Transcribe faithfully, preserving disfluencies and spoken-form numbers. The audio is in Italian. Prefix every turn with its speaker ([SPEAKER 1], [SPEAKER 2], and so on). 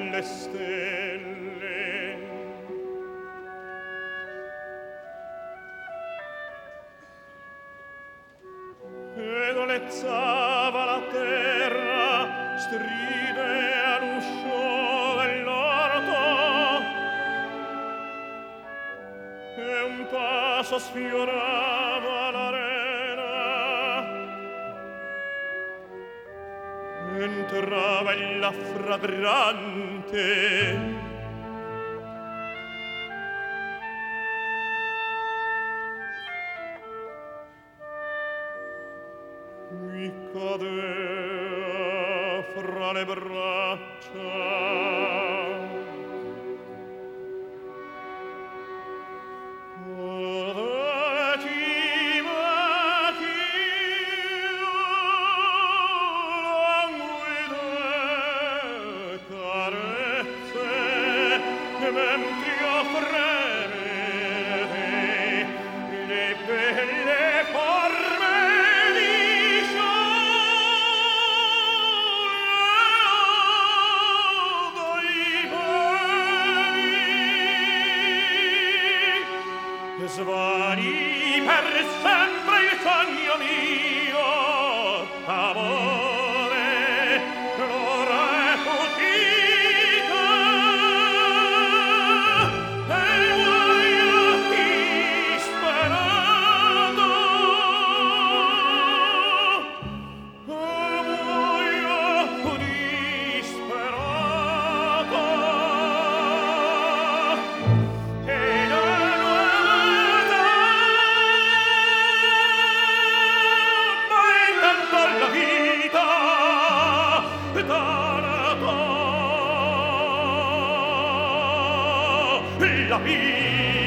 [SPEAKER 1] le stelle. E dolezzava la terra, stride all'uscio dell'orto, e un passo sfiorava l'arena, entrava ella fragrante. Mi cadea fra le braccia. Svani per sempre il sogno mio, amore, l'ora è fuggita, e muoio disperato, e muoio disperato, e la vita